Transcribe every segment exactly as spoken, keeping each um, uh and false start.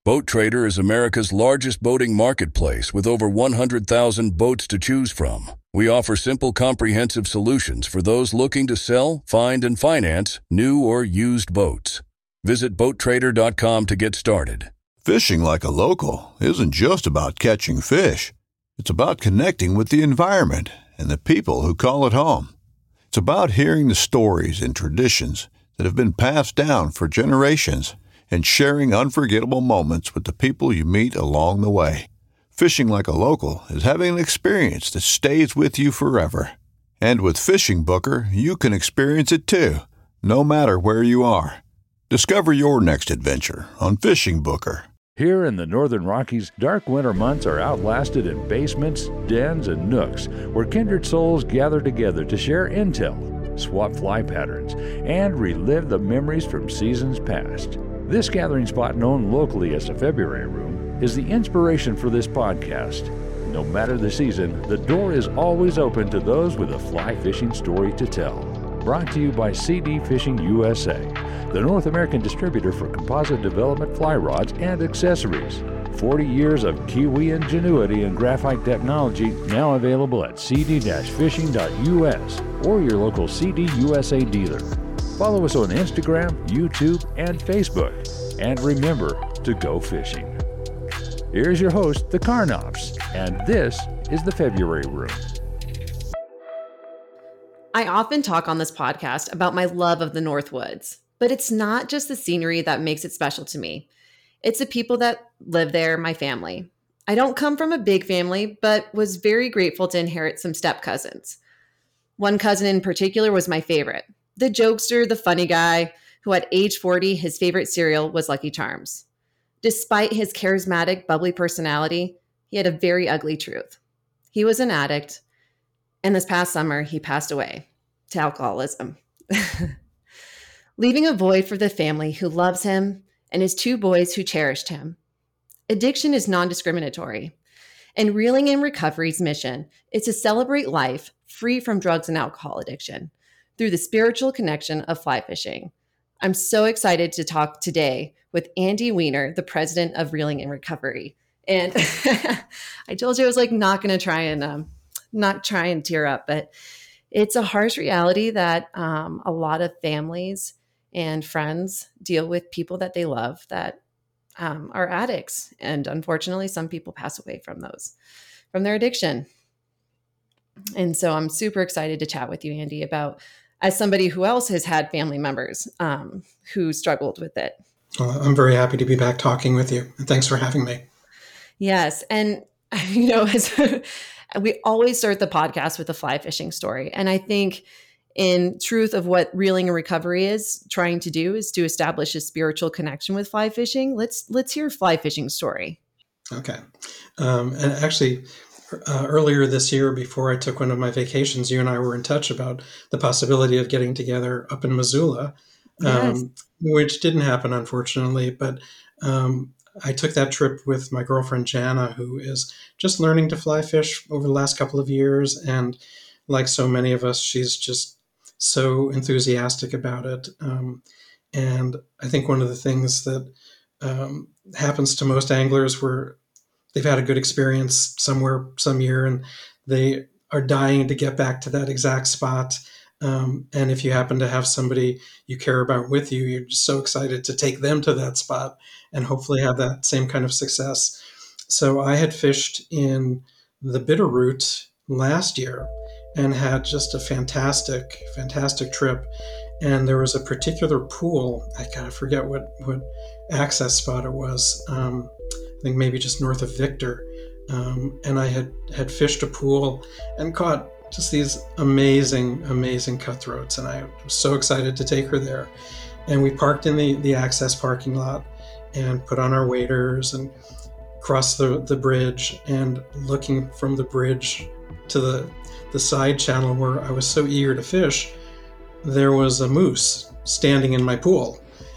Boat Trader is America's largest boating marketplace with over one hundred thousand boats to choose from. We offer simple, comprehensive solutions for those looking to sell, find, and finance new or used boats. Visit boat trader dot com to get started. Fishing like a local isn't just about catching fish. It's about connecting with the environment and the people who call it home. It's about hearing the stories and traditions that have been passed down for generations and sharing unforgettable moments with the people you meet along the way. Fishing like a local is having an experience that stays with you forever. And with Fishing Booker, you can experience it too, no matter where you are. Discover your next adventure on Fishing Booker. Here in the Northern Rockies, dark winter months are outlasted in basements, dens, and nooks where kindred souls gather together to share intel, swap fly patterns, and relive the memories from seasons past. This gathering spot, known locally as the February Room, is the inspiration for this podcast. No matter the season, the door is always open to those with a fly fishing story to tell. Brought to you by C D Fishing U S A, the North American distributor for composite development fly rods and accessories. forty years of Kiwi ingenuity and graphite technology, now available at c d dash fishing dot u s or your local C D U S A dealer. Follow us on Instagram, YouTube, and Facebook. And remember to go fishing. Here's your host, the Carnops, and this is the February Room. I often talk on this podcast about my love of the Northwoods, but it's not just the scenery that makes it special to me. It's the people that live there, my family. I don't come from a big family, but was very grateful to inherit some step cousins. One cousin in particular was my favorite. The jokester, the funny guy, who at age forty, his favorite cereal was Lucky Charms. Despite his charismatic, bubbly personality, he had a very ugly truth. He was an addict, and this past summer, he passed away to alcoholism, leaving a void for the family who loves him and his two boys who cherished him. Addiction is non-discriminatory, and Reeling in Recovery's mission is to celebrate life free from drugs and alcohol addiction through the spiritual connection of fly fishing. I'm so excited to talk today with Andy Weiner, the president of Reeling in Recovery. And I told you I was like not going to try and um, not try and tear up, but it's a harsh reality that um, a lot of families and friends deal with people that they love that um, are addicts. And unfortunately, some people pass away from those, from their addiction. And so I'm super excited to chat with you, Andy, about as somebody who else has had family members um, who struggled with it. Well, I'm very happy to be back talking with you. And thanks for having me. Yes. And, you know, as we always start the podcast with a fly fishing story. And I think in truth of what Reeling in Recovery is trying to do is to establish a spiritual connection with fly fishing. Let's, let's hear a fly fishing story. Okay. Um, and actually, Uh, earlier this year, before I took one of my vacations, you and I were in touch about the possibility of getting together up in Missoula, um, yes. which didn't happen, unfortunately. But um, I took that trip with my girlfriend, Jana, who is just learning to fly fish over the last couple of years. And like so many of us, she's just so enthusiastic about it. Um, and I think one of the things that um, happens to most anglers where they've had a good experience somewhere, some year, and they are dying to get back to that exact spot. Um, and if you happen to have somebody you care about with you, you're just so excited to take them to that spot and hopefully have that same kind of success. So I had fished in the Bitterroot last year and had just a fantastic, fantastic trip. And there was a particular pool, I kind of forget what, what access spot it was, um, I think maybe just north of Victor. Um, and I had, had fished a pool and caught just these amazing, amazing cutthroats. And I was so excited to take her there. And we parked in the, the access parking lot and put on our waders and crossed the, the bridge. And looking from the bridge to the, the side channel where I was so eager to fish, there was a moose standing in my pool.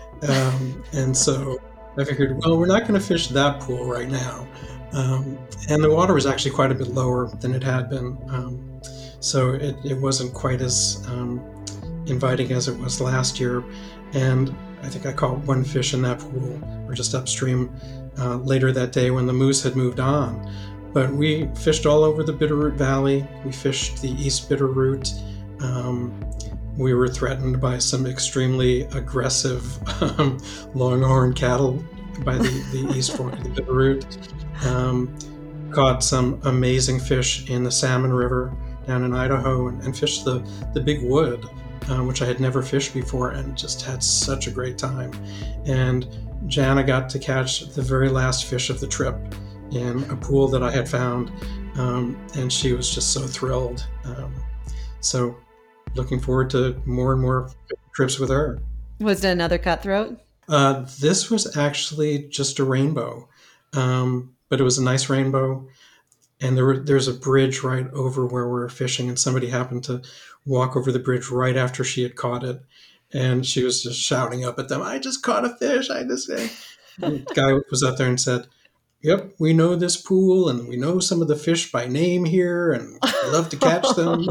Um, and so I figured, well, we're not going to fish that pool right now. Um, and the water was actually quite a bit lower than it had been. Um, so it, it wasn't quite as um, inviting as it was last year. And I think I caught one fish in that pool or just upstream uh, later that day when the moose had moved on. But we fished all over the Bitterroot Valley. We fished the East Bitterroot. Um, we were threatened by some extremely aggressive um, longhorn cattle by the, the East Fork of the Bitterroot. Um, caught some amazing fish in the Salmon River down in Idaho, and, and fished the, the Big Wood, uh, which I had never fished before, and just had such a great time. And Jana got to catch the very last fish of the trip in a pool that I had found, um, and she was just so thrilled. Um, so looking forward to more and more trips with her. Was it another cutthroat? Uh, this was actually just a rainbow, um, but it was a nice rainbow. And there were, there's a bridge right over where we were fishing, and somebody happened to walk over the bridge right after she had caught it. And she was just shouting up at them, "I just caught a fish, I just..." The guy was up there and said, "Yep, we know this pool, and we know some of the fish by name here, and we love to catch them."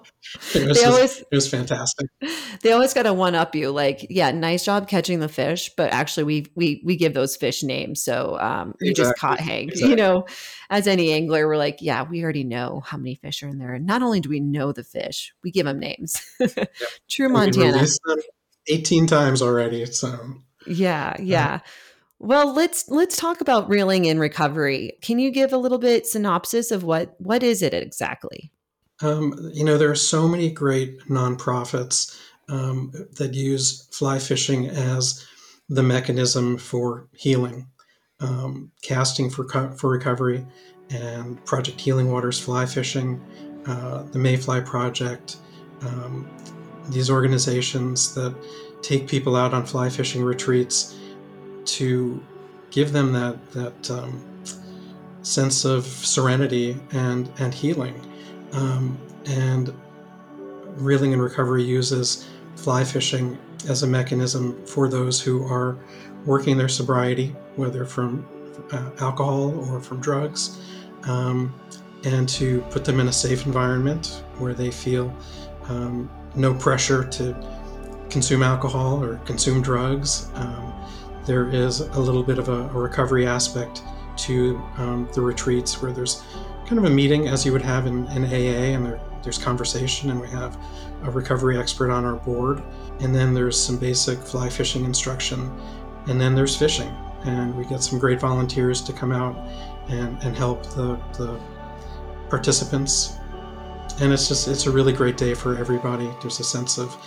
It was, they just, always, it was fantastic. They always got to one up you, like, yeah, nice job catching the fish, but actually we we we give those fish names, so um, you Exactly. just caught Hank. Exactly. You know, as any angler, we're like, yeah, we already know how many fish are in there, and not only do we know the fish, we give them names. Yep. True Montana. We released them eighteen times already, so yeah, yeah. Uh, Well, let's let's talk about reeling in recovery. Can you give a little bit synopsis of what what is it exactly? Um, you know, there are so many great nonprofits um, that use fly fishing as the mechanism for healing. Um, Casting for for Recovery and Project Healing Waters Fly Fishing, uh, the Mayfly Project. Um, these organizations that take people out on fly fishing retreats to give them that that um, sense of serenity and and healing. Um, and Reeling in Recovery uses fly fishing as a mechanism for those who are working their sobriety, whether from uh, alcohol or from drugs, um, and to put them in a safe environment where they feel um, no pressure to consume alcohol or consume drugs. Um, there is a little bit of a, a recovery aspect to um, the retreats, where there's kind of a meeting as you would have in, in A A, and there, there's conversation, and we have a recovery expert on our board, and then there's some basic fly fishing instruction, and then there's fishing, and we get some great volunteers to come out and, and help the, the participants. And it's just, it's a really great day for everybody. There's a sense of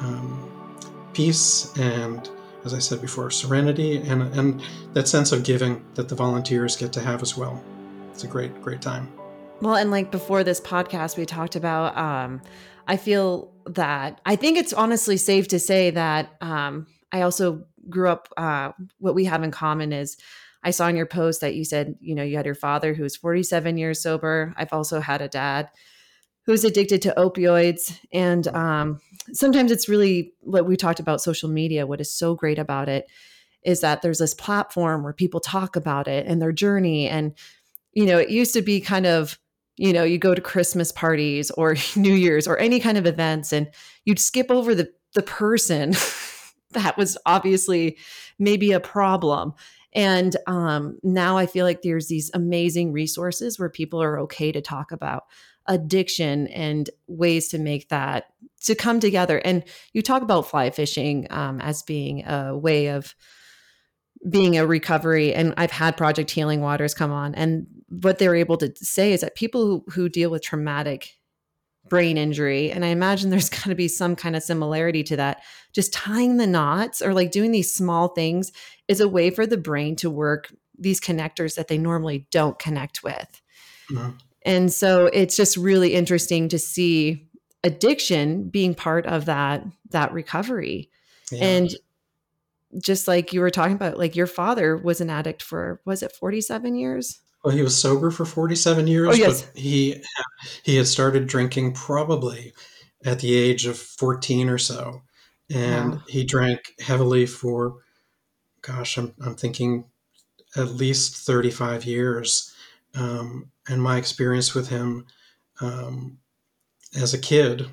um, peace and, as I said before, serenity, and, and that sense of giving that the volunteers get to have as well. It's a great, great time. Well, and like before this podcast, we talked about, um, I feel that, I think it's honestly safe to say that um, I also grew up, uh, what we have in common is, I saw in your post that you said, you know, you had your father who's forty-seven years sober. I've also had a dad who's addicted to opioids. And um, sometimes it's really what we talked about social media. What is so great about it is that there's this platform where people talk about it and their journey. And, you know, it used to be kind of, you know, you go to Christmas parties or New Year's or any kind of events, and you'd skip over the, the person that was obviously maybe a problem. And um, now I feel like there's these amazing resources where people are okay to talk about addiction and ways to make that, to come together. And you talk about fly fishing um, as being a way of being a recovery. And I've had Project Healing Waters come on, and what they're able to say is that people who, who deal with traumatic brain injury, and I imagine there's going to be some kind of similarity to that, just tying the knots or like doing these small things is a way for the brain to work these connectors that they normally don't connect with. Mm-hmm. And so it's just really interesting to see addiction being part of that, that recovery. Yeah. And just like you were talking about, like your father was an addict for, was it forty-seven years? Well, he was sober for forty-seven years, oh, yes. but he he had started drinking probably at the age of fourteen or so. And wow. He drank heavily for, gosh, I'm, I'm thinking at least thirty-five years. Um, and my experience with him um, as a kid,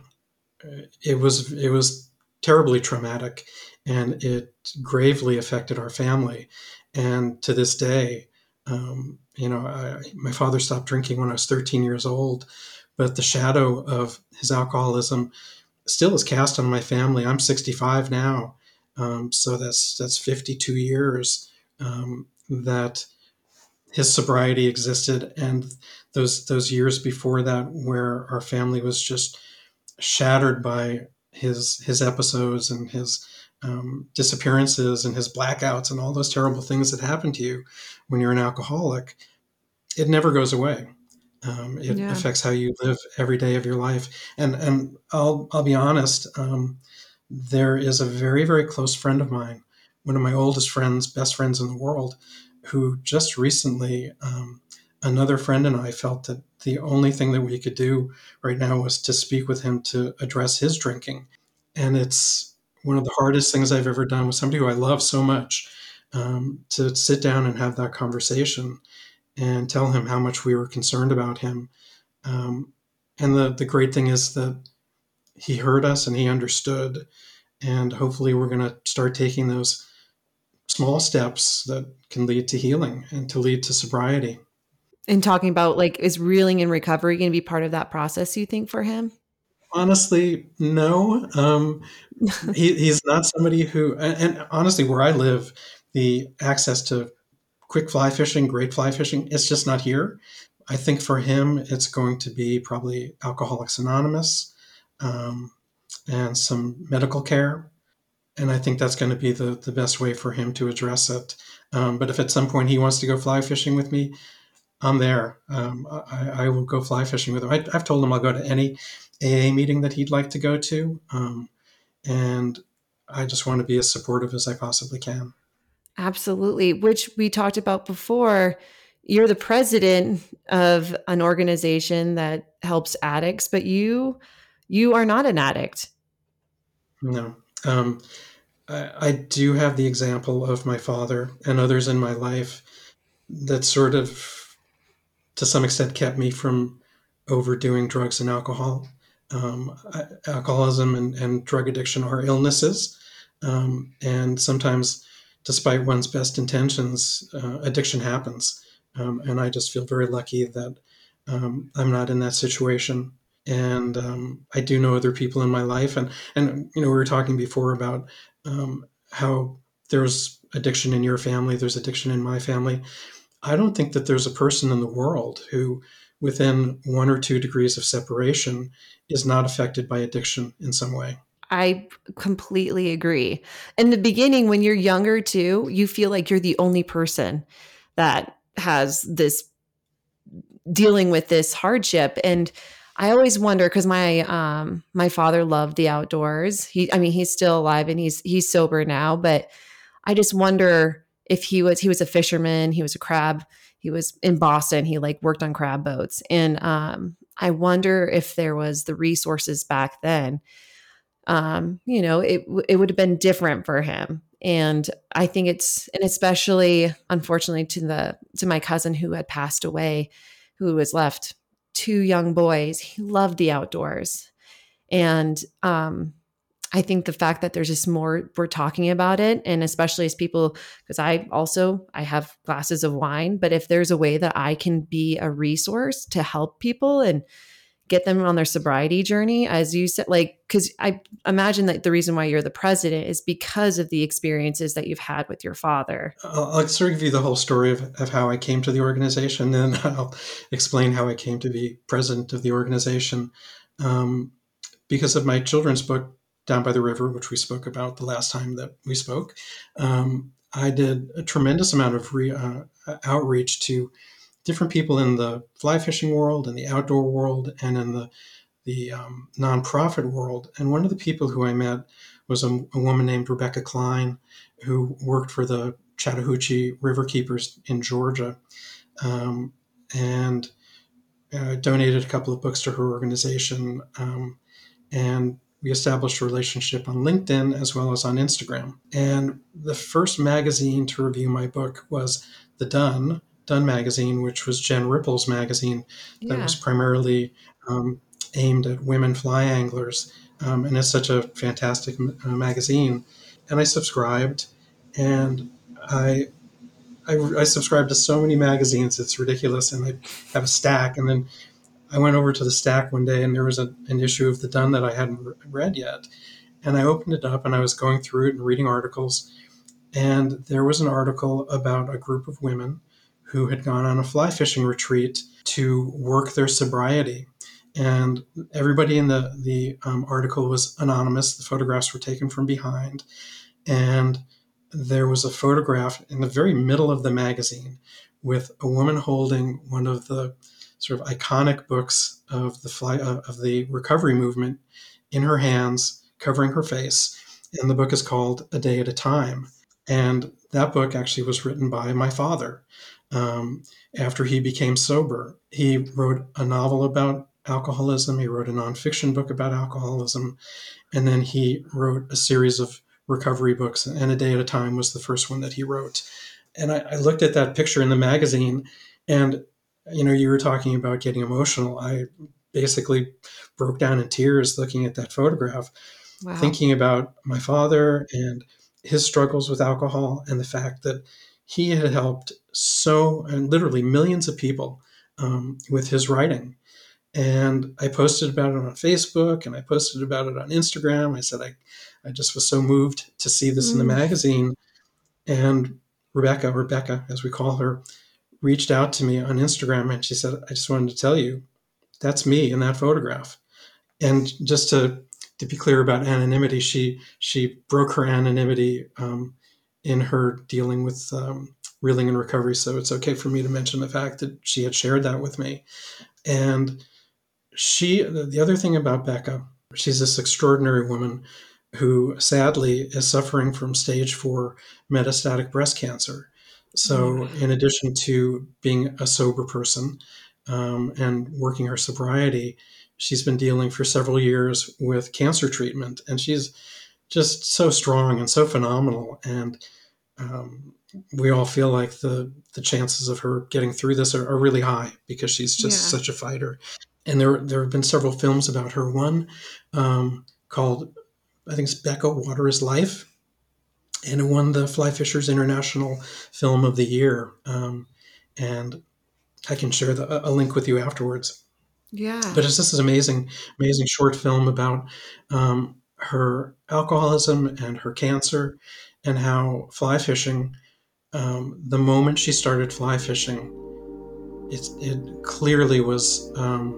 it was it was terribly traumatic, and it gravely affected our family. And to this day, um, you know, I, my father stopped drinking when I was thirteen years old, but the shadow of his alcoholism still is cast on my family. I'm sixty-five now, um, so that's that's fifty-two years um, that his sobriety existed, and those those years before that, where our family was just shattered by his his episodes and his um, disappearances and his blackouts and all those terrible things that happen to you when you're an alcoholic. It never goes away. Um, it Yeah. affects how you live every day of your life. And and I'll I'll be honest. Um, there is a very very close friend of mine, one of my oldest friends, best friends in the world, who just recently, um, another friend and I felt that the only thing that we could do right now was to speak with him to address his drinking. And it's one of the hardest things I've ever done with somebody who I love so much, um, to sit down and have that conversation and tell him how much we were concerned about him. Um, and the, the great thing is that he heard us and he understood. And hopefully, we're going to start taking those small steps that can lead to healing and to lead to sobriety. And talking about, like, is reeling in recovery going to be part of that process, you think, for him? Honestly, no. Um, he, he's not somebody who, and, and honestly, where I live, the access to quick fly fishing, great fly fishing, it's just not here. I think for him, it's going to be probably Alcoholics Anonymous, um, and some medical care. And I think that's going to be the, the best way for him to address it. Um, but if at some point he wants to go fly fishing with me, I'm there. Um, I, I will go fly fishing with him. I, I've told him I'll go to any A A meeting that he'd like to go to. Um, and I just want to be as supportive as I possibly can. Absolutely. Which we talked about before. You're the president of an organization that helps addicts, but you you are not an addict. No. Um, I, I do have the example of my father and others in my life that sort of, to some extent, kept me from overdoing drugs and alcohol. Um, alcoholism and, and drug addiction are illnesses. Um, and sometimes, despite one's best intentions, uh, addiction happens. Um, and I just feel very lucky that um, I'm not in that situation. And um, I do know other people in my life. And, and you know, we were talking before about um, how there's addiction in your family, there's addiction in my family. I don't think that there's a person in the world who, within one or two degrees of separation, is not affected by addiction in some way. I completely agree. In the beginning, when you're younger too, you feel like you're the only person that has this, dealing with this hardship. And I always wonder, because my um my father loved the outdoors. He, I mean, he's still alive and he's he's sober now, but I just wonder if he was he was a fisherman, he was a crab, he was in Boston, he like worked on crab boats, and um I wonder if there was the resources back then. Um, you know, it it would have been different for him. And I think it's, and especially unfortunately to the to my cousin who had passed away, who was left two young boys. He loved the outdoors. And um I think the fact that there's just more, we're talking about it, and especially as people, because I also, I have glasses of wine, but if there's a way that I can be a resource to help people and get them on their sobriety journey, as you said, like, because I imagine that the reason why you're the president is because of the experiences that you've had with your father. I'll, I'll sort of give you the whole story of, of how I came to the organization, then I'll explain how I came to be president of the organization. Um, because of my children's book, Down by the River, which we spoke about the last time that we spoke, um, I did a tremendous amount of re, uh, outreach to different people in the fly fishing world, in the outdoor world, and in the the um, nonprofit world. And one of the people who I met was a, a woman named Rebecca Klein, who worked for the Chattahoochee River Keepers in Georgia, um, and uh, donated a couple of books to her organization. Um, and we established a relationship on LinkedIn as well as on Instagram. And the first magazine to review my book was The Dun, Dun magazine, which was Jen Ripple's magazine that Yeah. was primarily um, aimed at women fly anglers. Um, and it's such a fantastic uh, magazine. And I subscribed, and I I, I subscribe to so many magazines, it's ridiculous. And I have a stack. And then I went over to the stack one day and there was a, an issue of The Dun that I hadn't re- read yet. And I opened it up and I was going through it and reading articles. And there was an article about a group of women who had gone on a fly fishing retreat to work their sobriety. And everybody in the, the um, article was anonymous. The photographs were taken from behind. And there was a photograph in the very middle of the magazine with a woman holding one of the sort of iconic books of the fly, uh, of the recovery movement in her hands, covering her face. And the book is called A Day at a Time. And that book actually was written by my father. Um, after he became sober, he wrote a novel about alcoholism. He wrote a nonfiction book about alcoholism. And then he wrote a series of recovery books. And A Day at a Time was the first one that he wrote. And I, I looked at that picture in the magazine and, you know, you were talking about getting emotional. I basically broke down in tears looking at that photograph, wow. Thinking about my father and his struggles with alcohol and the fact that he had helped so, and literally millions of people um, with his writing. And I posted about it on Facebook and I posted about it on Instagram. I said, I, I just was so moved to see this mm. in the magazine. And Rebecca, Rebecca, as we call her, reached out to me on Instagram and she said, I just wanted to tell you, that's me in that photograph. And just to, to be clear about anonymity, she, she broke her anonymity um, in her dealing with um, reeling and recovery. So it's okay for me to mention the fact that she had shared that with me. And she, the other thing about Becca, she's this extraordinary woman who sadly is suffering from stage four metastatic breast cancer. So in addition to being a sober person um, and working her sobriety, she's been dealing for several years with cancer treatment. And she's just so strong and so phenomenal. And um, we all feel like the, the chances of her getting through this are, are really high because she's just yeah. such a fighter. And there, there have been several films about her. One um, called, I think it's Becca, Water is Life. And it won the Fly Fishers International Film of the Year. Um, and I can share the, a link with you afterwards. Yeah. But it's just this amazing, amazing short film about um, her alcoholism and her cancer and how fly fishing, um, the moment she started fly fishing, it, it clearly was um,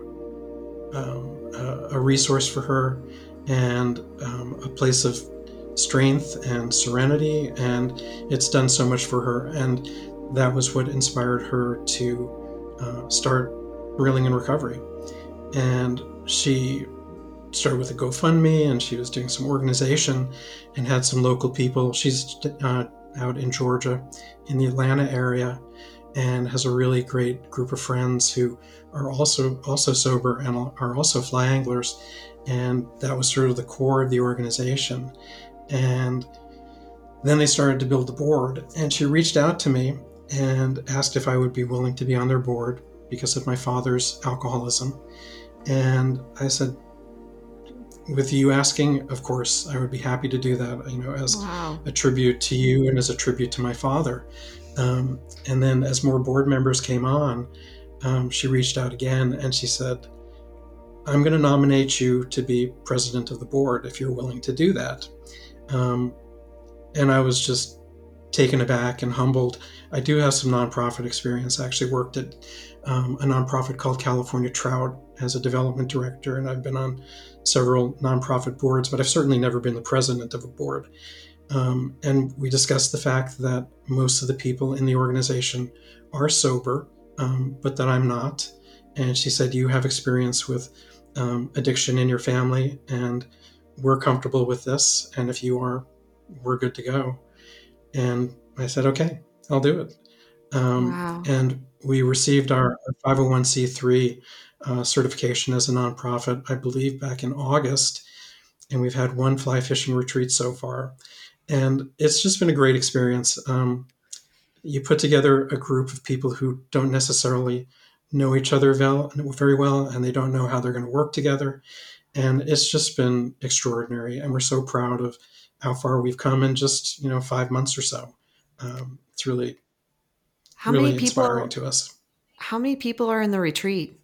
um, a, a resource for her and um, a place of strength and serenity, and it's done so much for her. And that was what inspired her to uh, start Reeling in Recovery. And she started with a GoFundMe, and she was doing some organization and had some local people. She's uh, out in Georgia, in the Atlanta area, and has a really great group of friends who are also also sober and are also fly anglers. And that was sort of the core of the organization. And then they started to build the board, and she reached out to me and asked if I would be willing to be on their board because of my father's alcoholism. And I said, with you asking, of course, I would be happy to do that, you know, as wow. a tribute to you and as a tribute to my father. Um, and then as more board members came on, um, she reached out again and she said, I'm going to nominate you to be president of the board if you're willing to do that. Um, and I was just taken aback and humbled. I do have some nonprofit experience. I actually worked at um, a nonprofit called California Trout as a development director, and I've been on several nonprofit boards, but I've certainly never been the president of a board. Um, and we discussed the fact that most of the people in the organization are sober, um, but that I'm not. And she said, you have experience with um, addiction in your family, and we're comfortable with this. And if you are, we're good to go. And I said, okay, I'll do it. Um, wow. And we received our, our five oh one c three uh, certification as a nonprofit, I believe, back in August. And we've had one fly fishing retreat so far. And it's just been a great experience. Um, you put together a group of people who don't necessarily know each other very well, and they don't know how they're going to work together. And it's just been extraordinary. And we're so proud of how far we've come in just, you know, five months or so. Um, it's really, How many really inspiring people, to us. how many people are in the retreat?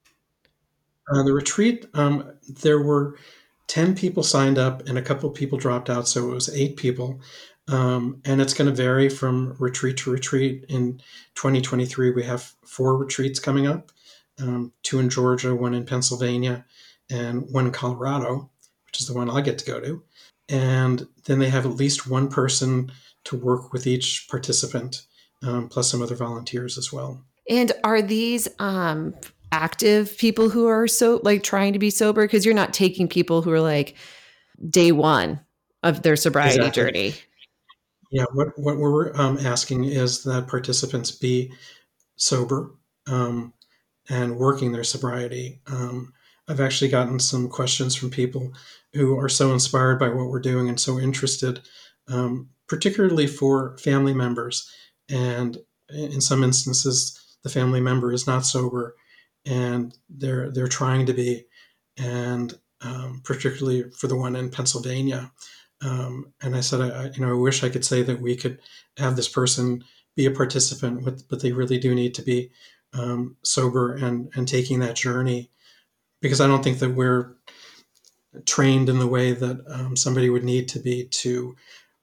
Uh, the retreat, um, there were ten people signed up and a couple of people dropped out, so it was eight people. Um, and it's going to vary from retreat to retreat. In twenty twenty-three, we have four retreats coming up, um, two in Georgia, one in Pennsylvania, and one in Colorado, which is the one I get to go to. And then they have at least one person to work with each participant, um, plus some other volunteers as well. And are these um, active people who are so like trying to be sober? Because you're not taking people who are like day one of their sobriety Exactly. journey. Yeah, what, what we're um, asking is that participants be sober um, and working their sobriety. Um, I've actually gotten some questions from people who are so inspired by what we're doing and so interested, um, particularly for family members. And in some instances, the family member is not sober and they're they're trying to be, and um, particularly for the one in Pennsylvania. Um, and I said, I, you know, I wish I could say that we could have this person be a participant, with, but they really do need to be um, sober and and taking that journey, because I don't think that we're trained in the way that um, somebody would need to be to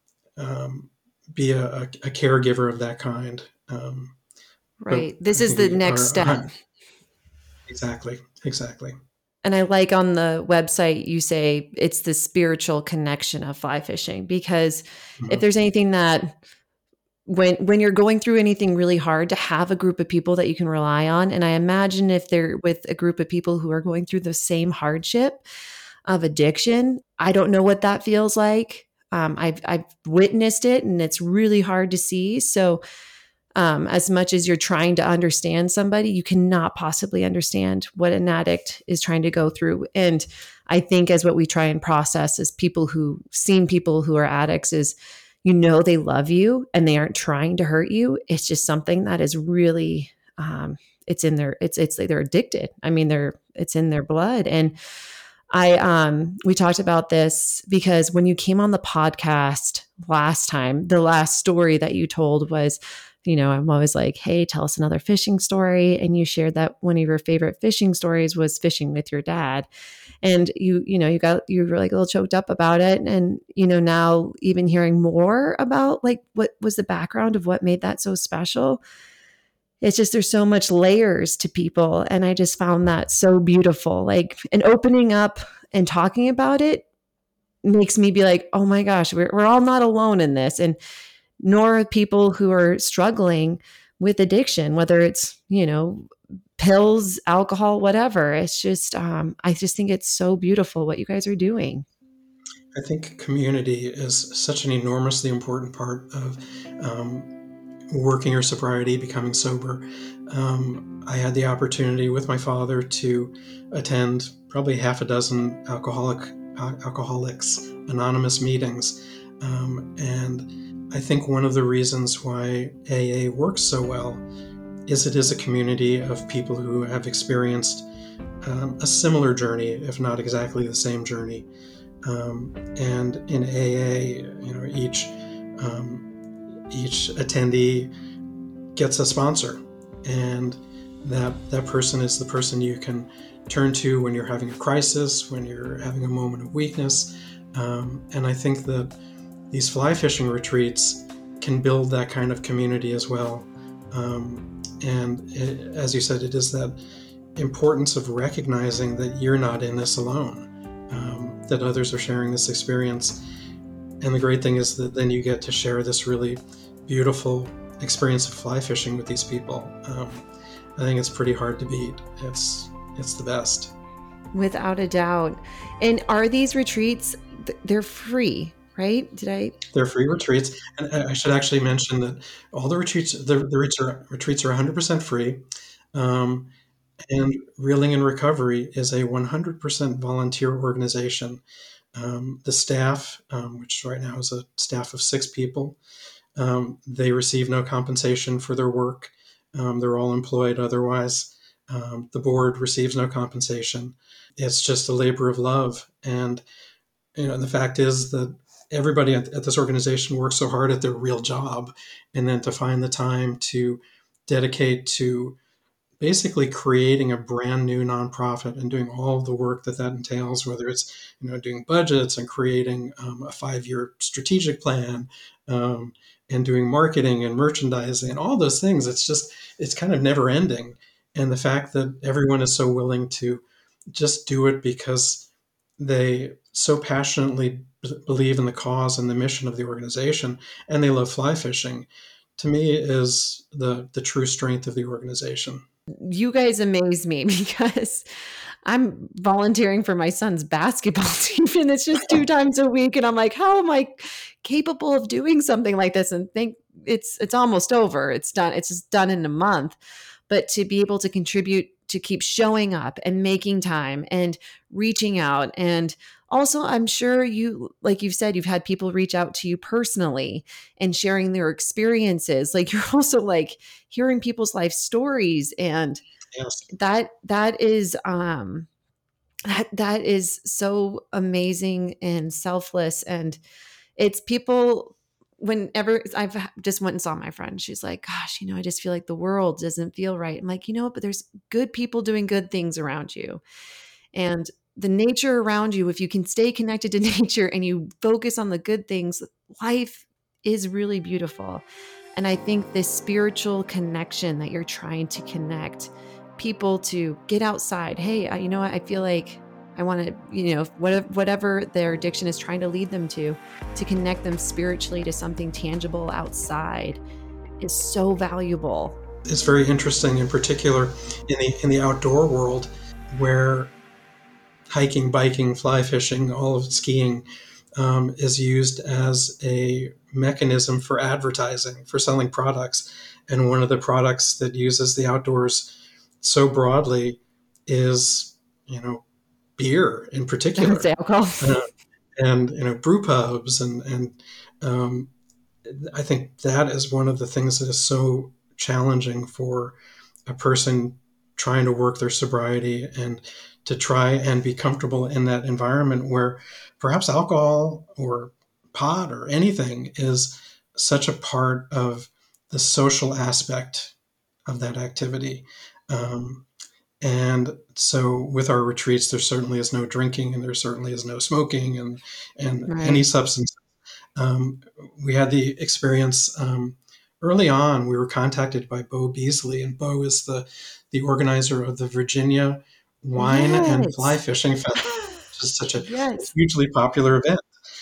um, be a, a, a caregiver of that kind. Um, Right. but This I is think the we next are- step. Exactly. Exactly. And I like on the website, you say it's the spiritual connection of fly fishing, because Mhm. if there's anything that when, when you're going through anything really hard, to have a group of people that you can rely on. And I imagine if they're with a group of people who are going through the same hardship of addiction, I don't know what that feels like. Um, I've, I've witnessed it and it's really hard to see. So Um, as much as you're trying to understand somebody, you cannot possibly understand what an addict is trying to go through. And I think as what we try and process as people who seen people who are addicts is, you know, they love you and they aren't trying to hurt you. It's just something that is really, um, it's in their, it's, it's like they're addicted. I mean, they're, it's in their blood. And I, um, we talked about this because when you came on the podcast last time, the last story that you told was, you know, I'm always like, hey, tell us another fishing story. And you shared that one of your favorite fishing stories was fishing with your dad. And you, you know, you got, you were like a little choked up about it. And, you know, now even hearing more about like what was the background of what made that so special. It's just, there's so much layers to people. And I just found that so beautiful. Like, and opening up and talking about it makes me be like, oh my gosh, we're, we're all not alone in this. And nor are people who are struggling with addiction, whether it's, you know, pills, alcohol, whatever. It's just, um, I just think it's so beautiful what you guys are doing. I think community is such an enormously important part of um, working your sobriety, becoming sober. Um, I had the opportunity with my father to attend probably half a dozen alcoholic Alcoholics Anonymous meetings. Um, and I think one of the reasons why A A works so well is it is a community of people who have experienced um, a similar journey, if not exactly the same journey. Um, and in A A, you know, each um, each attendee gets a sponsor, and that that person is the person you can turn to when you're having a crisis, when you're having a moment of weakness. Um, and I think that these fly fishing retreats can build that kind of community as well. Um, and it, as you said, it is that importance of recognizing that you're not in this alone, um, that others are sharing this experience. And the great thing is that then you get to share this really beautiful experience of fly fishing with these people. Um, I think it's pretty hard to beat. It's it's the best. Without a doubt. And are these retreats, they're free, right? Did I? They're free retreats. And I should actually mention that all the retreats, the, the retreats are, retreats are one hundred percent free. Um, and Reeling in Recovery is a one hundred percent volunteer organization. Um, the staff, um, which right now is a staff of six people, um, they receive no compensation for their work. Um, they're all employed otherwise. Um, the board receives no compensation. It's just a labor of love. And, you know, the fact is that everybody at, at this organization works so hard at their real job. And then to find the time to dedicate to basically creating a brand new nonprofit and doing all of the work that that entails, whether it's, you know, doing budgets and creating um, a five-year strategic plan, um, and doing marketing and merchandising and all those things. It's just, it's kind of never ending. And the fact that everyone is so willing to just do it because they so passionately b- believe in the cause and the mission of the organization, and they love fly fishing, to me is the the true strength of the organization. You guys amaze me because I'm volunteering for my son's basketball team and it's just two times a week. And I'm like, how am I capable of doing something like this? And think it's, it's almost over. It's done. It's just done in a month. But to be able to contribute, to keep showing up and making time and reaching out. And also, I'm sure you, like you've said, you've had people reach out to you personally and sharing their experiences. Like you're also like hearing people's life stories, and Yes. that that is um that that is so amazing and selfless. And it's people, whenever I've just went and saw my friend, she's like, gosh, you know, I just feel like the world doesn't feel right. I'm like, you know what, but there's good people doing good things around you. And the nature around you, if you can stay connected to nature and you focus on the good things, life is really beautiful. And I think this spiritual connection that you're trying to connect people to get outside. Hey, I- you know what? I feel like I want to, you know, whatever, whatever their addiction is trying to lead them to, to connect them spiritually to something tangible outside is so valuable. It's very interesting, in particular in the in the outdoor world, where hiking, biking, fly fishing, all of skiing um, is used as a mechanism for advertising, for selling products. And one of the products that uses the outdoors so broadly is, you know, beer in particular, It's alcohol. uh, and you know, brew pubs, and and um, I think that is one of the things that is so challenging for a person trying to work their sobriety and to try and be comfortable in that environment where perhaps alcohol or pot or anything is such a part of the social aspect of that activity. Um, and so with our retreats, there certainly is no drinking, and there certainly is no smoking, and, and any Right. substance. Um, we had the experience um, early on. We were contacted by Bo Beasley, and Bo is the the organizer of the Virginia Wine and Fly Yes. Fishing Festival, which is such a Yes. hugely popular event.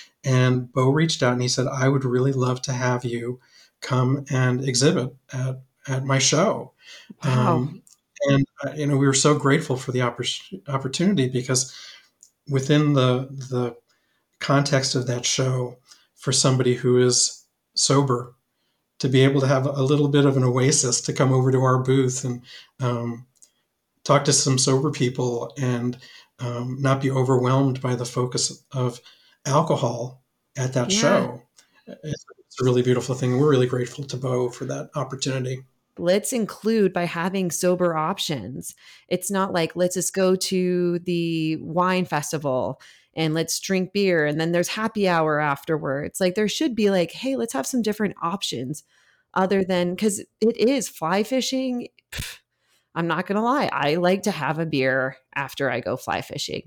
And Bo reached out and he said, "I would really love to have you come and exhibit at at my show." Wow. Um, and uh, you know, we were so grateful for the oppor- opportunity, because within the the context of that show, for somebody who is sober to be able to have a little bit of an oasis to come over to our booth and um, talk to some sober people, and um, not be overwhelmed by the focus of alcohol at that Yeah. show. It's, it's a really beautiful thing. We're really grateful to Bo for that opportunity. Let's include by having sober options. It's not like, let's just go to the wine festival and let's drink beer and then there's happy hour afterwards. Like there should be like, hey, let's have some different options other than, because it is fly fishing. Pff, I'm not going to lie. I like to have a beer after I go fly fishing.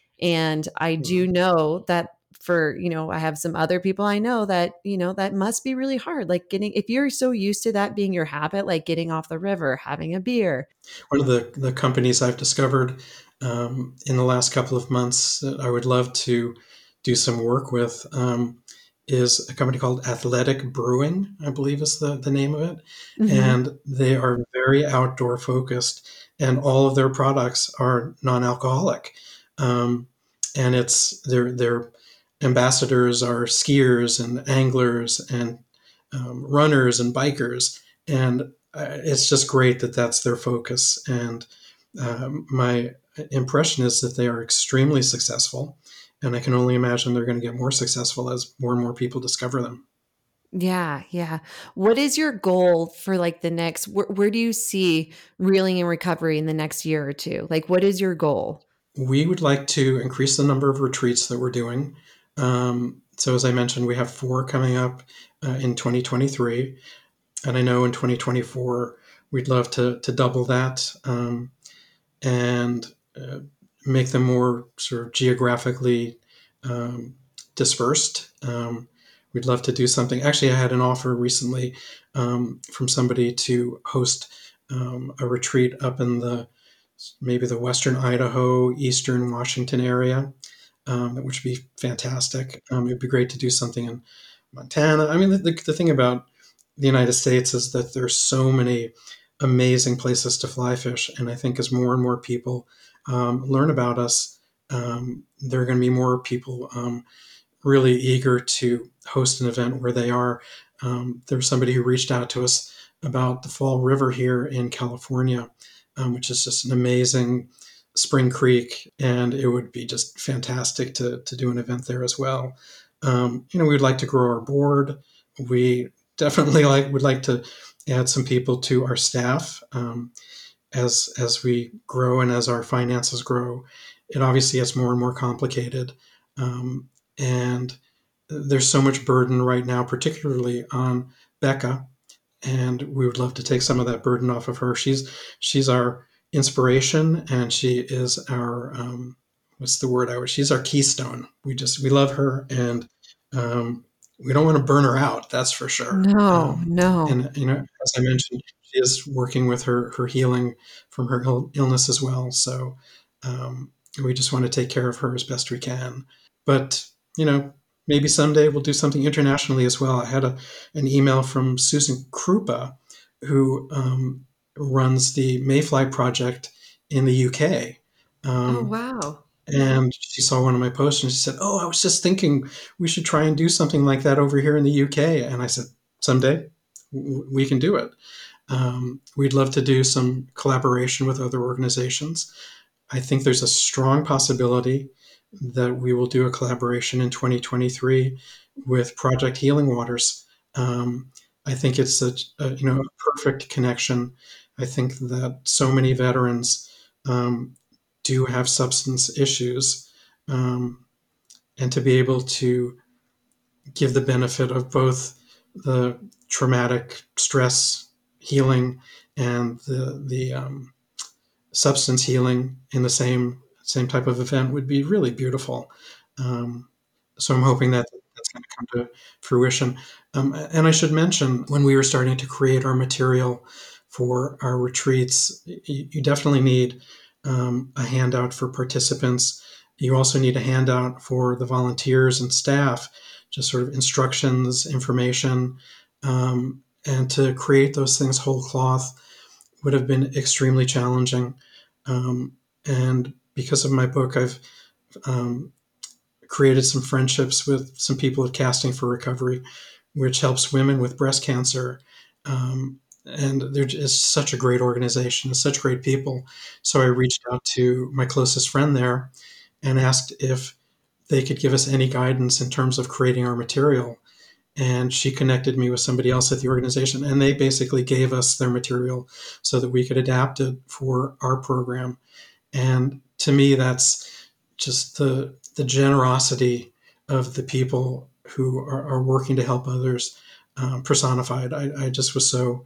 And I do know that for, you know, I have some other people I know that, you know, that must be really hard. Like getting, if you're so used to that being your habit, like getting off the river, having a beer. One of the, the companies I've discovered um, in the last couple of months that I would love to do some work with um, is a company called Athletic Brewing, I believe is the, the name of it. Mhm. And they are very outdoor focused, and all of their products are non-alcoholic. Um, and it's their, their ambassadors are skiers and anglers and um, runners and bikers. And uh, it's just great that that's their focus. And um, my impression is that they are extremely successful. And I can only imagine they're going to get more successful as more and more people discover them. Yeah, yeah. What is your goal for like the next, where, where do you see Reeling in Recovery in the next year or two? Like, what is your goal? We would like to increase the number of retreats that we're doing. Um, so, as I mentioned, we have four coming up uh, in twenty twenty-three. And I know in twenty twenty-four, we'd love to to double that, um, and uh, make them more sort of geographically um, dispersed. Um, we'd love to do something. Actually, I had an offer recently um, from somebody to host um, a retreat up in the maybe the western Idaho, eastern Washington area, um, which would be fantastic. Um, it'd be great to do something in Montana. I mean, the, the, the thing about the United States is that there's so many amazing places to fly fish, and I think as more and more people um, learn about us, um, there are going to be more people um, really eager to host an event where they are. Um, there's somebody who reached out to us about the Fall River here in California, um, which is just an amazing spring creek, and it would be just fantastic to, to do an event there as well. Um, you know, we'd like to grow our board. We definitely like would like to add some people to our staff um, as as we grow and as our finances grow. It obviously gets more and more complicated, um, and there's so much burden right now, particularly on Becca, and we would love to take some of that burden off of her. She's she's our inspiration, and she is our um, what's the word I would? She's our keystone. We just we love her, and um, we don't want to burn her out. That's for sure. No, Um, no. and you know, as I mentioned, she is working with her her healing from her Ill- illness as well. So um, we just want to take care of her as best we can. But you know, maybe someday we'll do something internationally as well. I had a an email from Susan Krupa, who um, runs the Mayfly Project in the U K. Oh, Um, wow. and she saw one of my posts and she said, "Oh, I was just thinking we should try and do something like that over here in the U K." And I said, "Someday w- we can do it." Um, we'd love to do some collaboration with other organizations. I think there's a strong possibility that we will do a collaboration in twenty twenty-three with Project Healing Waters. Um, I think it's a, a you know a perfect connection. I think that so many veterans um, do have substance issues, um, and to be able to give the benefit of both the traumatic stress healing and the the um, substance healing in the same same type of event would be really beautiful. Um, so I'm hoping that that's going to come to fruition. Um, and I should mention, when we were starting to create our material for our retreats, you, you definitely need um, a handout for participants. You also need a handout for the volunteers and staff, just sort of instructions, information, um, and to create those things whole cloth would have been extremely challenging. Um, and because of my book, I've um, created some friendships with some people at Casting for Recovery, which helps women with breast cancer. Um, and they're just such a great organization, such great people. So I reached out to my closest friend there and asked if they could give us any guidance in terms of creating our material. And she connected me with somebody else at the organization, and they basically gave us their material so that we could adapt it for our program. And to me, that's just the the generosity of the people who are, are working to help others um, personified. I, I just was so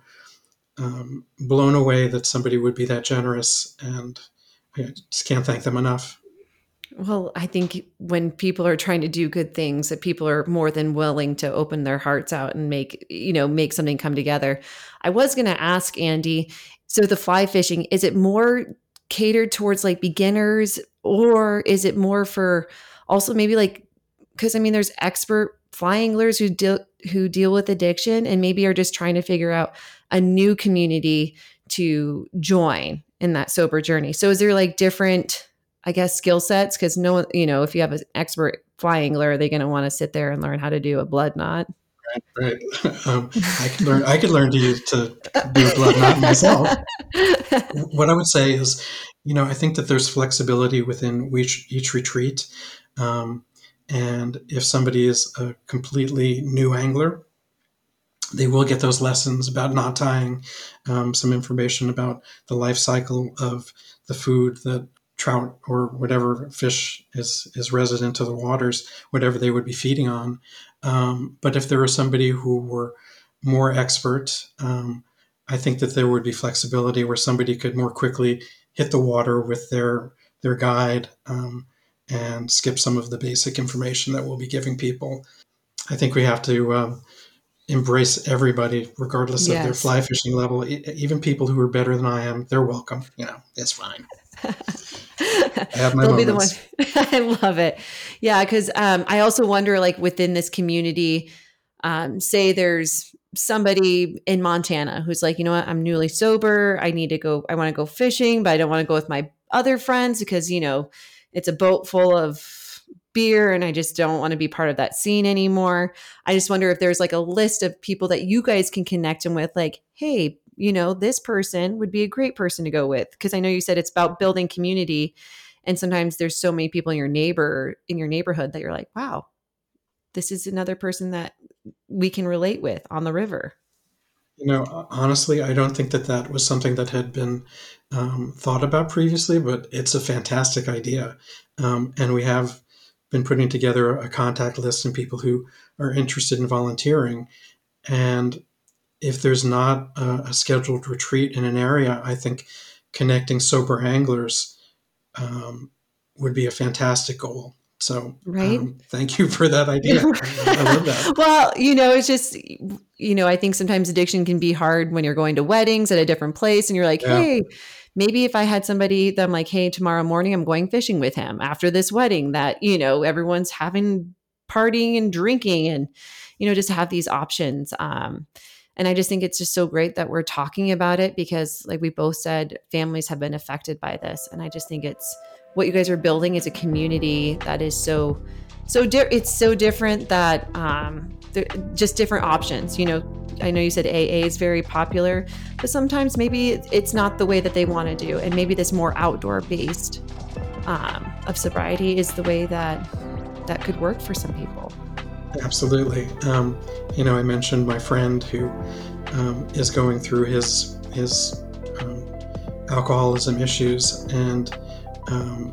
um, blown away that somebody would be that generous, and I just can't thank them enough. Well, I think when people are trying to do good things, that people are more than willing to open their hearts out and make, you know, make something come together. I was going to ask Andy, so the fly fishing, is it more catered towards like beginners, or is it more for also maybe like, because I mean, there's expert fly anglers who deal who deal with addiction and maybe are just trying to figure out a new community to join in that sober journey. So is there like different, I guess, skill sets? Because no one, you know, if you have an expert fly angler, are they going to want to sit there and learn how to do a blood knot? Right, right. Um, I could learn. I could learn to use, to do a blood knot myself. What I would say is, you know, I think that there's flexibility within each each retreat, um, and if somebody is a completely new angler, they will get those lessons about knot tying, um, some information about the life cycle of the food that trout or whatever fish is is resident to the waters, whatever they would be feeding on. Um, but if there was somebody who were more expert, um, I think that there would be flexibility where somebody could more quickly hit the water with their their guide, um, and skip some of the basic information that we'll be giving people. I think we have to um, embrace everybody, regardless of their Yes. fly fishing level. E- even people who are better than I am, they're welcome. You know, it's fine. I have my They'll moments. be the one. I love it. Yeah. Cause um, I also wonder, like within this community, um, say there's somebody in Montana who's like, you know what, I'm newly sober. I need to go, I want to go fishing, but I don't want to go with my other friends because, you know, it's a boat full of beer and I just don't want to be part of that scene anymore. I just wonder if there's like a list of people that you guys can connect them with, like, hey, you know, this person would be a great person to go with. Cause I know you said it's about building community. And sometimes there's so many people in your neighbor, in your neighborhood that you're like, wow, this is another person that we can relate with on the river. You know, honestly, I don't think that that was something that had been um, thought about previously, but it's a fantastic idea. Um, and we have been putting together a contact list and people who are interested in volunteering. And if there's not a, a scheduled retreat in an area, I think connecting sober anglers um, would be a fantastic goal. So Right. um, thank you for that idea. I love that. Well, you know, it's just, you know, I think sometimes addiction can be hard when you're going to weddings at a different place and you're like, Yeah. hey, maybe if I had somebody that I'm like, hey, tomorrow morning I'm going fishing with him after this wedding that, you know, everyone's having partying and drinking and, you know, just to have these options. Um, and I just think it's just so great that we're talking about it because like we both said, families have been affected by this. And I just think it's what you guys are building is a community that is so, so di- it's so different that um, just different options, you know, I know you said A A is very popular, but sometimes maybe it's not the way that they want to do. And maybe this more outdoor based um, of sobriety is the way that that could work for some people. Absolutely. Um, you know, I mentioned my friend who um, is going through his his um, alcoholism issues, and um,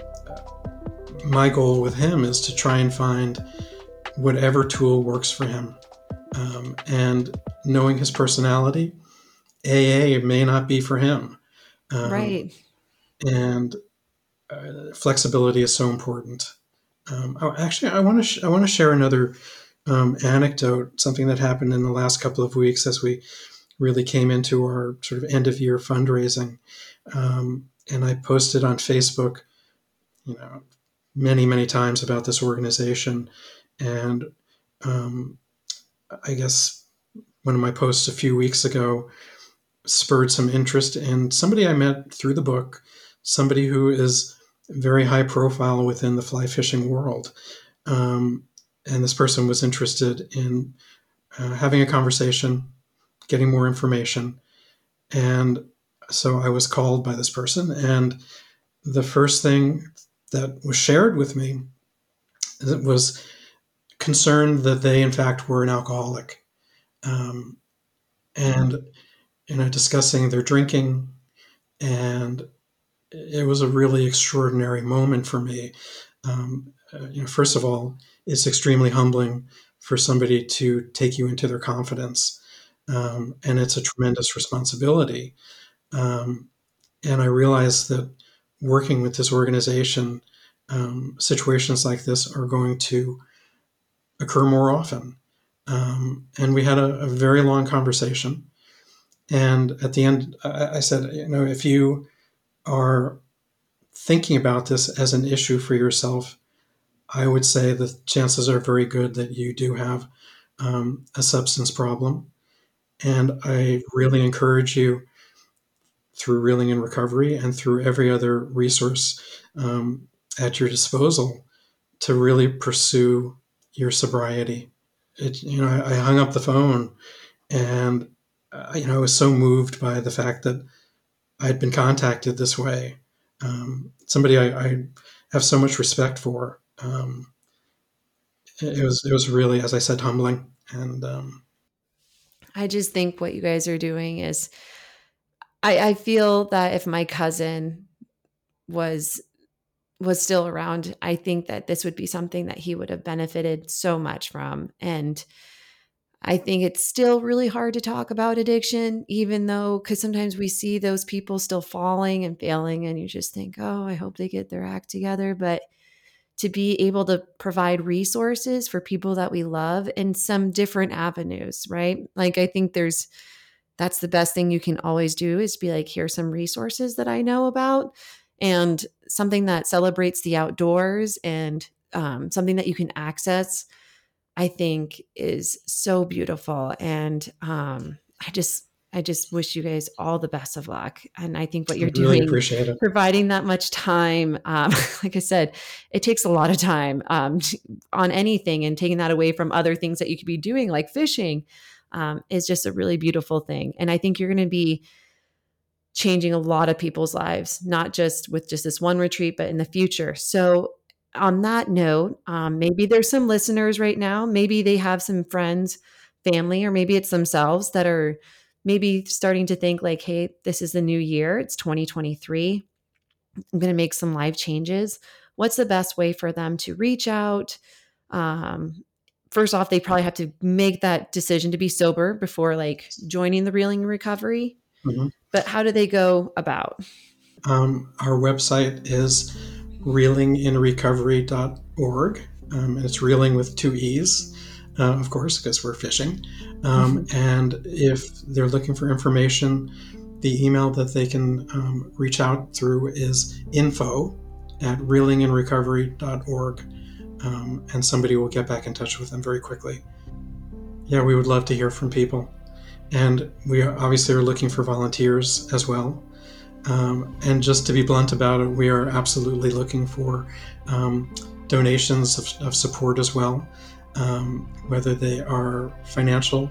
my goal with him is to try and find whatever tool works for him. Um, and knowing his personality, A A may not be for him. Um, right. And uh, flexibility is so important. Um, oh, actually, I want to sh- I want to share another um, anecdote, something that happened in the last couple of weeks as we really came into our sort of end of year fundraising. Um, and I posted on Facebook, you know, many many times about this organization, and um, I guess one of my posts a few weeks ago spurred some interest in somebody I met through the book, somebody who is very high profile within the fly fishing world. Um, and this person was interested in uh, having a conversation, getting more information. And so I was called by this person. And the first thing that was shared with me was concern that they, in fact, were an alcoholic. Um, and, you know, discussing their drinking. And it was a really extraordinary moment for me. Um, uh, you know, first of all, it's extremely humbling for somebody to take you into their confidence, um, and it's a tremendous responsibility. Um, and I realized that working with this organization, um, situations like this are going to occur more often. Um, and we had a, a very long conversation. And at the end, I, I said, you know, if you are thinking about this as an issue for yourself, I would say the chances are very good that you do have um, a substance problem. And I really encourage you through Reeling in Recovery and through every other resource um, at your disposal to really pursue your sobriety. It, you know, I, I hung up the phone and, uh, you know, I was so moved by the fact that I had been contacted this way. Um, somebody I, I have so much respect for. Um, it, it was it was really, as I said, humbling. And um, I just think what you guys are doing is, I, I feel that if my cousin was was still around, I think that this would be something that he would have benefited so much from. And I think it's still really hard to talk about addiction, even though, because sometimes we see those people still falling and failing, and you just think, oh, I hope they get their act together. But to be able to provide resources for people that we love in some different avenues, right? Like, I think there's, that's the best thing you can always do is be like, here's some resources that I know about, and something that celebrates the outdoors and um, something that you can access, I think is so beautiful. And um, I just, I just wish you guys all the best of luck. And I think what you're I really doing, appreciate it. providing that much time, um, like I said, it takes a lot of time um, on anything, and taking that away from other things that you could be doing, like fishing, um, is just a really beautiful thing. And I think you're going to be changing a lot of people's lives, not just with just this one retreat, but in the future. So on that note, um, maybe there's some listeners right now, maybe they have some friends, family, or maybe it's themselves that are maybe starting to think like, hey, this is the new year. It's twenty twenty-three. I'm going to make some life changes. What's the best way for them to reach out? Um, first off, they probably have to make that decision to be sober before like joining the Reeling in Recovery. Mm-hmm. But how do they go about? Um, our website is reeling in recovery dot org. Um, and it's reeling with two E's. Uh, of course, because we're fishing. Um, and if they're looking for information, the email that they can um, reach out through is info at reeling in recovery dot org. Um, and somebody will get back in touch with them very quickly. Yeah, we would love to hear from people. And we obviously are looking for volunteers as well. Um, and just to be blunt about it, we are absolutely looking for um, donations of, of support as well. Um, whether they are financial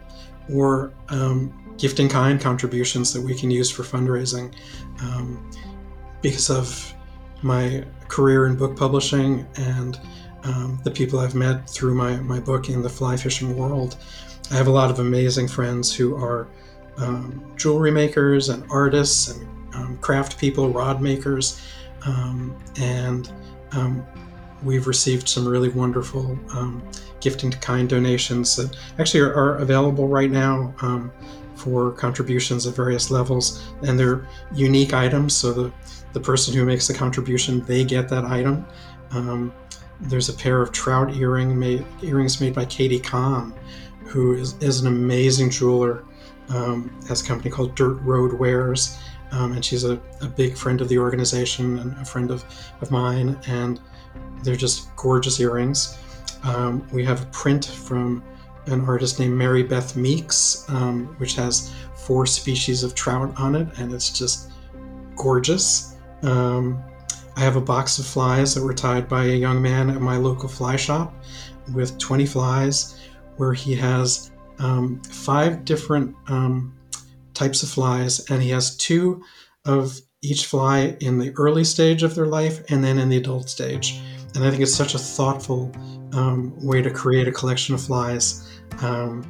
or um, gift in kind contributions that we can use for fundraising. Um, because of my career in book publishing and um, the people I've met through my, my book in the fly fishing world, I have a lot of amazing friends who are um, jewelry makers and artists and um, craft people, rod makers, um, and um, we've received some really wonderful um, gifting to kind donations that actually are, are available right now um, for contributions at various levels, and they're unique items, so the, the person who makes the contribution, they get that item. Um, there's a pair of trout earring made, earrings made by Katie Kahn, who is, is an amazing jeweler, um, has a company called Dirt Road Wares, um, and she's a, a big friend of the organization and a friend of, of mine, and they're just gorgeous earrings. Um, we have a print from an artist named Mary Beth Meeks, um, which has four species of trout on it, and it's just gorgeous. Um, I have a box of flies that were tied by a young man at my local fly shop with twenty flies, where he has um, five different um, types of flies, and he has two of each fly in the early stage of their life and then in the adult stage. And I think it's such a thoughtful um, way to create a collection of flies. Um,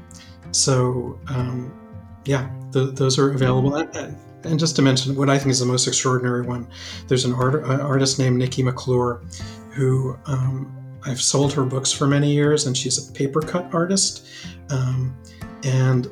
so, um, yeah, th- those are available. And, and just to mention what I think is the most extraordinary one, there's an, art- an artist named Nikki McClure who um, I've sold her books for many years, and she's a paper cut artist. Um, and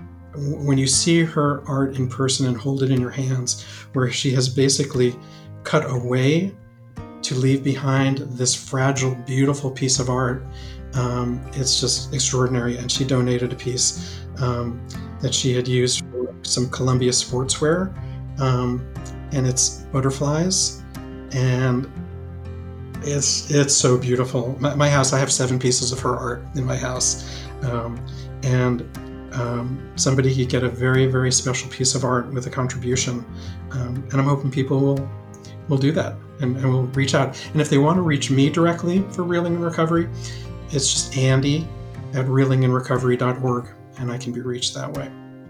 w- when you see her art in person and hold it in your hands, where she has basically cut away to leave behind this fragile, beautiful piece of art. Um, it's just extraordinary. And she donated a piece um, that she had used for some Columbia sportswear. Um, and it's butterflies. And it's it's so beautiful. My, my house, I have seven pieces of her art in my house. Um, and um, somebody could get a very, very special piece of art with a contribution. Um, and I'm hoping people will, will do that. And, and we'll reach out. And if they want to reach me directly for Reeling in Recovery, it's just Andy at reeling in recovery dot org, and I can be reached that way.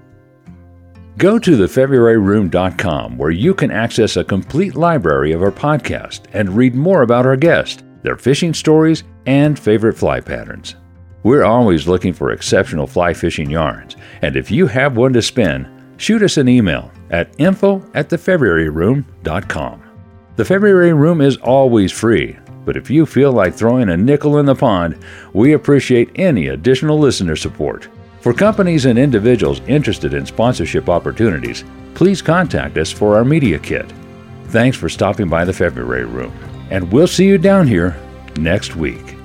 Go to the february room dot com, where you can access a complete library of our podcast and read more about our guests, their fishing stories, and favorite fly patterns. We're always looking for exceptional fly fishing yarns, and if you have one to spin, shoot us an email at info at the february room dot com. The February Room is always free, but if you feel like throwing a nickel in the pond, we appreciate any additional listener support. For companies and individuals interested in sponsorship opportunities, please contact us for our media kit. Thanks for stopping by the February Room, and we'll see you down here next week.